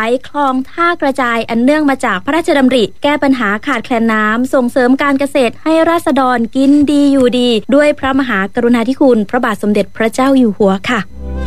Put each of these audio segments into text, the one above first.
ายคลองท่ากระจายอันเนื่องมาจากพระราชดำริแก้ปัญหาขาดแคลนน้ำส่งเสริมการเกษตรให้ราษฎรกินดีอยู่ดีด้วยพระมหากรุณาธิคุณพระบาทสมเด็จพระเจ้าอยู่หัวค่ะ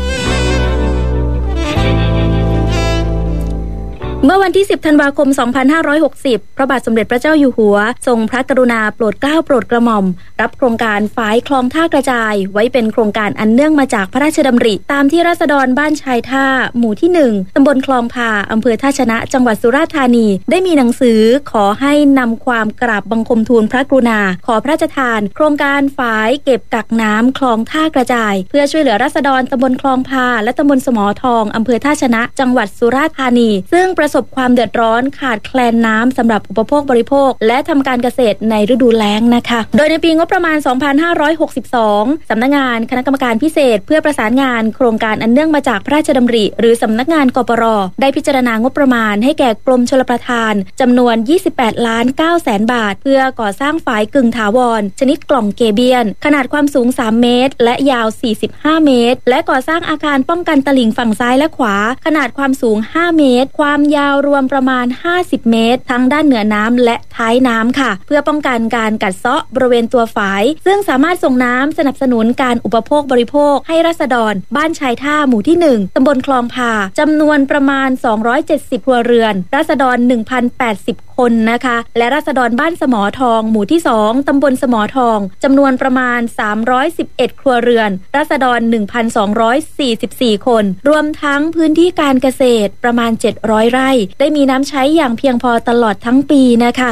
เมื่อวันที่ 10 ธันวาคม 2560 พระบาทสมเด็จพระเจ้าอยู่หัวทรงพระกรุณาโปรดเกล้าโปรดกระหม่อมรับโครงการฝายคลองท่ากระจายไว้เป็นโครงการอันเนื่องมาจากพระราชดำริตามที่ราษฎรบ้านชายท่าหมู่ที่ 1 ตำบลคลองพาอำเภอท่าชนะจังหวัดสุราษฎร์ธานีได้มีหนังสือขอให้นำความกราบบังคมทูลพระกรุณาขอพระราชทานโครงการฝายเก็บกักน้ำคลองท่ากระจายเพื่อช่วยเหลือราษฎรตำบลคลองพาและตำบลสมอทองอำเภอท่าชนะจังหวัดสุราษฎร์ธานีซึ่งประสบความเดือดร้อนขาดแคลนน้ำสำหรับอุปโภคบริโภคและทำการเกษตรในฤดูแล้งนะคะโดยในปีงบประมาณ 2562 สำนักงานคณะกรรมการพิเศษเพื่อประสานงานโครงการอันเนื่องมาจากพระราชดำริหรือสำนักงานกปร.ได้พิจารณางบประมาณให้แก่กรมชลประทานจำนวน 28,900,000 บาทเพื่อก่อสร้างฝายกึ่งถาวรชนิดกล่องเกเบียนขนาดความสูง 3 เมตรและยาว 45 เมตรและก่อสร้างอาคารป้องกันตลิ่งฝั่งซ้ายและขวาขนาดความสูง 5 เมตรความยาวรวมประมาณ50 เมตรทั้งด้านเหนือน้ำและท้ายน้ำค่ะเพื่อป้องกันการกัดเซาะบริเวณตัวฝายซึ่งสามารถส่งน้ำสนับสนุนการอุปโภคบริโภคให้ราษฎรบ้านชายท่าหมู่ที่ 1 ตำบลคลองพาจำนวนประมาณ270ครัวเรือนราษฎร 1,080 คนนะคะและราษฎรบ้านสมอทองหมู่ที่ 2 ตำบลสมอทองจำนวนประมาณ311ครัวเรือนราษฎร 1,244 คนรวมทั้งพื้นที่การเกษตรประมาณ700ไร่ได้มีน้ำใช้อย่างเพียงพอตลอดทั้งปีนะคะ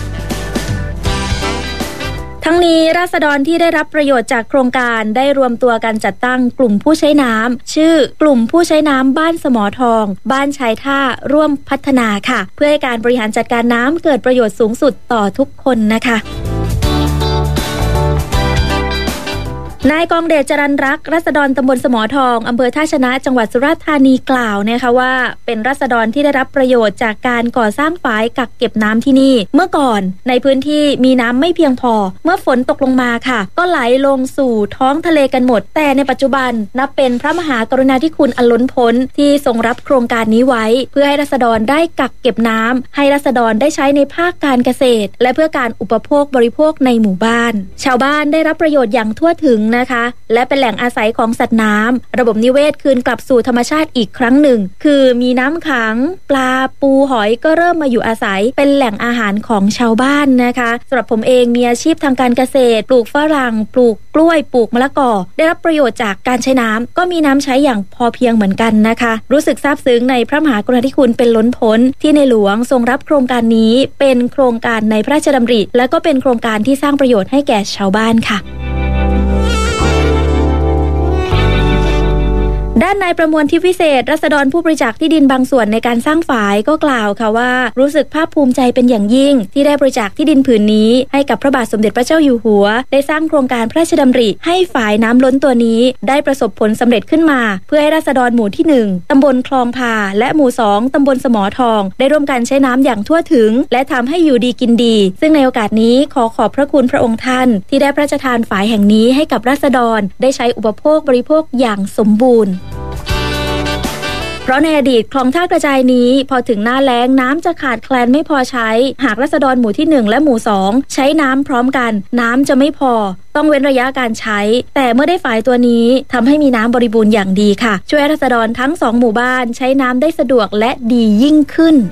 ทั้งนี้ราษฎรที่ได้รับประโยชน์จากโครงการได้รวมตัวกันจัดตั้งกลุ่มผู้ใช้น้ำชื่อกลุ่มผู้ใช้น้ำบ้านสมอทองบ้านชายท่าร่วมพัฒนาค่ะเพื่อให้การบริหารจัดการน้ำเกิดประโยชน์สูงสุดต่อทุกคนนะคะนายกองเดชจรัญรักษ์ราษฎรตำบลสมอทองอำเภอท่าชนะจังหวัดสุราษฎร์ธานีกล่าวนะคะว่าเป็นราษฎรที่ได้รับประโยชน์จากการก่อสร้างฝายกักเก็บน้ำที่นี่เมื่อก่อนในพื้นที่มีน้ำไม่เพียงพอเมื่อฝนตกลงมาค่ะก็ไหลลงสู่ท้องทะเลกันหมดแต่ในปัจจุบันนับเป็นพระมหากรุณาธิคุณอันล้นพ้นที่ทรงรับโครงการนี้ไว้เพื่อให้ราษฎรได้กักเก็บน้ำให้ราษฎรได้ใช้ในภาคการเกษตรและเพื่อการอุปโภคบริโภคในหมู่บ้านชาวบ้านได้รับประโยชน์อย่างทั่วถึงนะคะและเป็นแหล่งอาศัยของสัตว์น้ำระบบนิเวศคืนกลับสู่ธรรมชาติอีกครั้งหนึ่งคือมีน้ำขังปลาปูหอยก็เริ่มมาอยู่อาศัยเป็นแหล่งอาหารของชาวบ้านนะคะสำหรับผมเองมีอาชีพทางการเกษตรปลูกฝรั่งปลูกกล้วยปลูกมะละกอได้รับประโยชน์จากการใช้น้ำก็มีน้ำใช้อย่างพอเพียงเหมือนกันนะคะรู้สึกซาบซึ้งในพระมหากรุณาธิคุณเป็นล้นพ้นที่ในหลวงทรงรับโครงการนี้เป็นโครงการในพระราชดำริและก็เป็นโครงการที่สร้างประโยชน์ให้แก่ชาวบ้านค่ะด้านนายประมวลทิพย์วิเศษราษฎรผู้บริจาคที่ดินบางส่วนในการสร้างฝายก็กล่าวค่ะว่ารู้สึกภาคภูมิใจเป็นอย่างยิ่งที่ได้บริจาคที่ดินผืนนี้ให้กับพระบาทสมเด็จพระเจ้าอยู่หัวได้สร้างโครงการพระราชดำริให้ฝายน้ำล้นตัวนี้ได้ประสบผลสำเร็จขึ้นมาเพื่อให้ราษฎรหมู่ที่ 1 ตำบลคลองพาและหมู่ 2 ตำบลสมอทองได้ร่วมกันใช้น้ำอย่างทั่วถึงและทำให้อยู่ดีกินดีซึ่งในโอกาสนี้ขอบพระคุณพระองค์ท่านที่ได้พระราชทานฝายแห่งนี้ให้กับราษฎรได้ใช้อุปโภคบริโภคอย่างสมบูรณ์เพราะในอดีตคลองท่ากระจายนี้พอถึงหน้าแล้งน้ำจะขาดแคลนไม่พอใช้หากราษฎรหมู่ที่ 1 และหมู่ 2 ใช้น้ำพร้อมกันน้ำจะไม่พอต้องเว้นระยะการใช้แต่เมื่อได้ฝายตัวนี้ทำให้มีน้ำบริบูรณ์อย่างดีค่ะช่วยราษฎรทั้ง2หมู่บ้านใช้น้ำได้สะดวกและดียิ่งขึ้น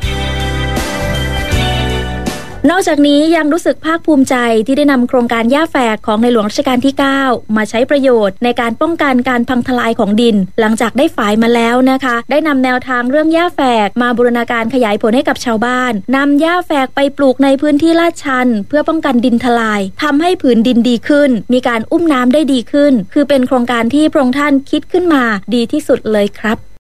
นอกจากนี้ยังรู้สึกภาคภูมิใจที่ได้นำโครงการหญ้าแฝกของในหลวงรัชกาลที่ 9 มาใช้ประโยชน์ในการป้องกันการพังทลายของดินหลังจากได้ฝายมาแล้วนะคะได้นำแนวทางเรื่องหญ้าแฝกมาบูรณาการขยายผลให้กับชาวบ้านนำหญ้าแฝกไปปลูกในพื้นที่ลาดชันเพื่อป้องกันดินทลายทำให้ผืนดินดีขึ้นมีการอุ้มน้ำได้ดีขึ้นคือเป็นโครงการที่พระองค์ท่านคิดขึ้นมาดีที่สุดเลยครับ